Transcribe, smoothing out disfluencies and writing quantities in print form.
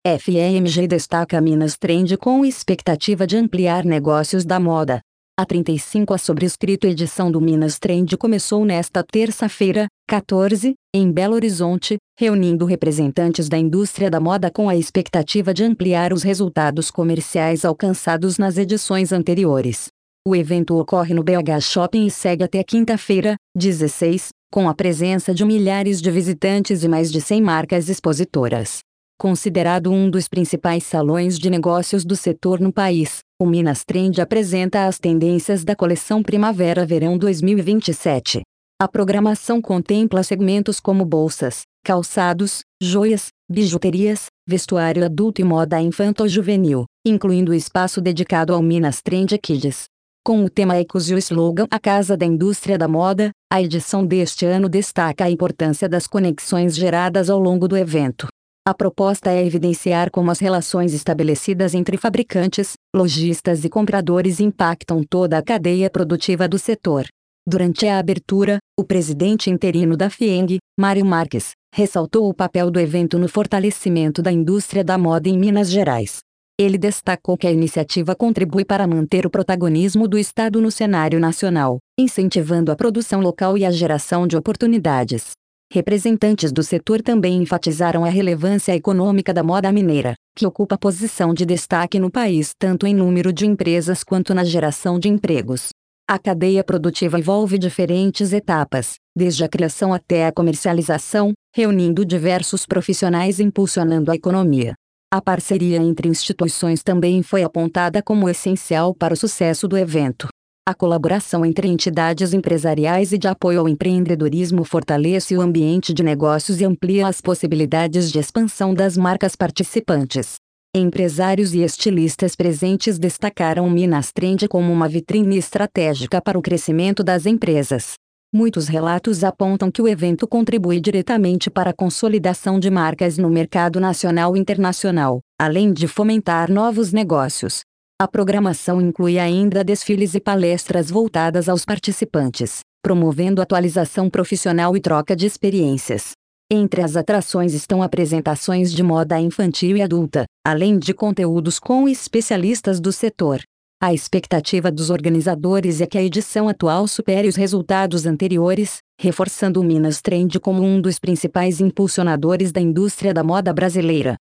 FEMG destaca Minas Trend com expectativa de ampliar negócios da moda. A 35 A sobrescrito edição do Minas Trend começou nesta terça-feira, 14, em Belo Horizonte, reunindo representantes da indústria da moda com a expectativa de ampliar os resultados comerciais alcançados nas edições anteriores. O evento ocorre no BH Shopping e segue até quinta-feira, 16, com a presença de milhares de visitantes e mais de 100 marcas expositoras. Considerado um dos principais salões de negócios do setor no país, o Minas Trend apresenta as tendências da coleção Primavera-Verão 2027. A programação contempla segmentos como bolsas, calçados, joias, bijuterias, vestuário adulto e moda infanto-juvenil, incluindo o espaço dedicado ao Minas Trend Kids. Com o tema Ecos e o slogan A Casa da Indústria da Moda, a edição deste ano destaca a importância das conexões geradas ao longo do evento. A proposta é evidenciar como as relações estabelecidas entre fabricantes, lojistas e compradores impactam toda a cadeia produtiva do setor. Durante a abertura, o presidente interino da FIENG, Mário Marques, ressaltou o papel do evento no fortalecimento da indústria da moda em Minas Gerais. Ele destacou que a iniciativa contribui para manter o protagonismo do Estado no cenário nacional, incentivando a produção local e a geração de oportunidades. Representantes do setor também enfatizaram a relevância econômica da moda mineira, que ocupa posição de destaque no país tanto em número de empresas quanto na geração de empregos. A cadeia produtiva envolve diferentes etapas, desde a criação até a comercialização, reunindo diversos profissionais e impulsionando a economia. A parceria entre instituições também foi apontada como essencial para o sucesso do evento. A colaboração entre entidades empresariais e de apoio ao empreendedorismo fortalece o ambiente de negócios e amplia as possibilidades de expansão das marcas participantes. Empresários e estilistas presentes destacaram o Minas Trend como uma vitrine estratégica para o crescimento das empresas. Muitos relatos apontam que o evento contribui diretamente para a consolidação de marcas no mercado nacional e internacional, além de fomentar novos negócios. A programação inclui ainda desfiles e palestras voltadas aos participantes, promovendo atualização profissional e troca de experiências. Entre as atrações estão apresentações de moda infantil e adulta, além de conteúdos com especialistas do setor. A expectativa dos organizadores é que a edição atual supere os resultados anteriores, reforçando o Minas Trend como um dos principais impulsionadores da indústria da moda brasileira.